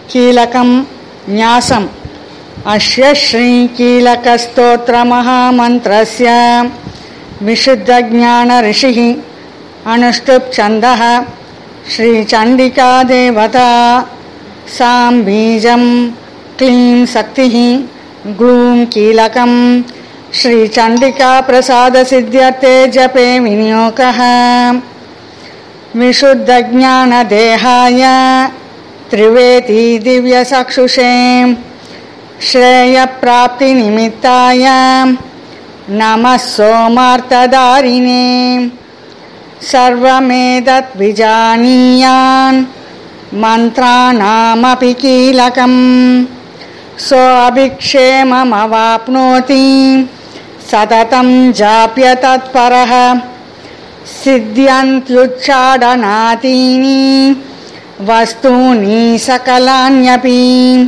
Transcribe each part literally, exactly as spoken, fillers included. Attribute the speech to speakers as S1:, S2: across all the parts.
S1: कीलकं न्यासम् अस्य श्रीकीलकस्तोत्रमहामन्त्रस्य विशुद्धज्ञानऋषिः अनुष्टुप् छन्दः श्रीचण्डिका देवता सां बीजं क्लीं शक्तिः ग्लूं कीलकं श्रीचण्डिका प्रसादसिद्ध्यर्थे जपे विनियोगः विशुद्धज्ञानदेहाय त्रिवेदी दिव्यचक्षुषे श्रेयप्राप्तिनिमित्ताय नमः सोमार्थधारिणे सर्वमेतत् विजानीयान् मन्त्राणामपि कीलकं सोऽभिक्षेममवाप्नोति सततं जाप्य तत्परः सिद्ध्यन्त्युच्चाटनादीनि वस्तूनि सकलान्यपि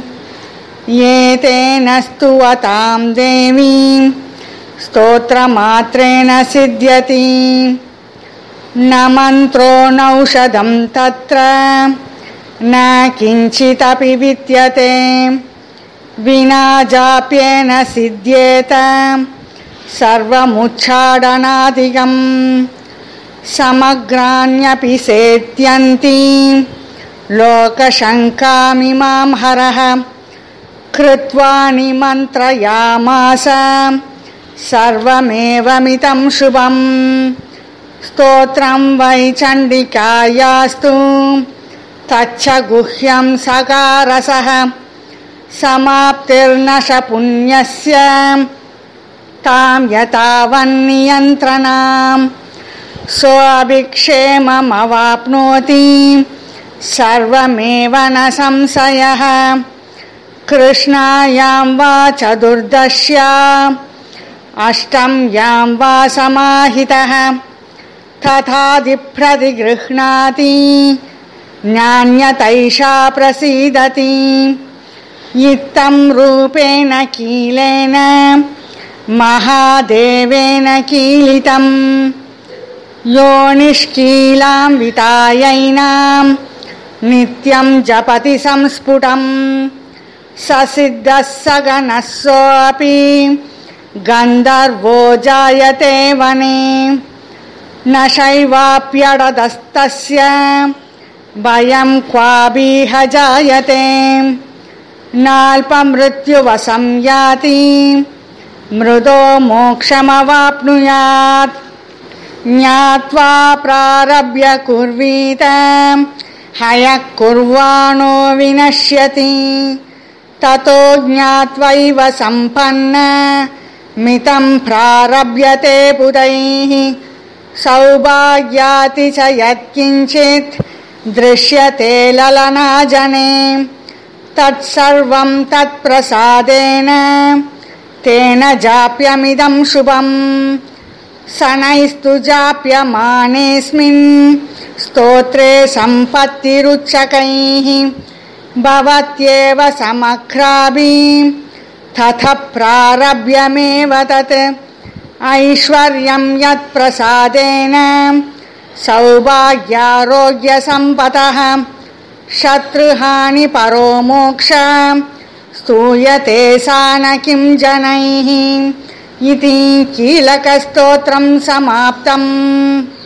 S1: एतेन स्तुवतां देवीं स्तोत्रमात्रेण सिद्ध्यति न मन्त्रो नौषधं तत्र न किञ्चिदपि विद्यते विना जाप्येन सिद्ध्येत सर्वमुच्चाटनादिकं समग्राण्यपि सेत्यन्ति लोकशङ्कामिमां हरः कृत्वा निमन्त्रयामास सर्वमेवमिदं शुभं स्तोत्रं वै चण्डिकायास्तु तच्च गुह्यं सकारसः समाप्तिर्नश पुण्यस्य तां यतावन्नियन्त्रणां सोऽभिक्षेममवाप्नोति सर्वमेव न संशयः कृष्णायां वा चतुर्दश्याम् अष्टम्यां वा समाहितः तथादिप्रतिगृह्णाति नान्यतैषा प्रसीदति इत्थं रूपेण कीलेन महादेवेन कीलितं यो निष्कीलां वितायैनां नित्यं जपति संस्फुटं ससिद्धः सगनः सोऽपि गन्धर्वो जायते वने न शैवाप्यडदस्तस्य भयं क्वाभिह जायते नाल्पमृत्युवशं याति मृदो मोक्षमवाप्नुयात् ज्ञात्वा प्रारभ्य कुर्वीत हयः कुर्वाणो विनश्यति ततो ज्ञात्वैव सम्पन्न मितं प्रारभ्यते बुधैः सौभाग्याति च यत्किञ्चित् दृश्यते ललनाजने तत्सर्वं तत्प्रसादेन तेन जाप्यमिदं शुभं शनैस्तु जाप्यमानेऽस्मिन् स्तोत्रे सम्पत्तिरुच्चकैः भवत्येव समग्राभिः ततः प्रारभ्यमेव तत् ऐश्वर्यं यत्प्रसादेन सौभाग्यारोग्यसम्पदः शत्रुहानि परो मोक्ष स्तूयते सा न किं जनैः इति कीलकस्तोत्रं समाप्तम्।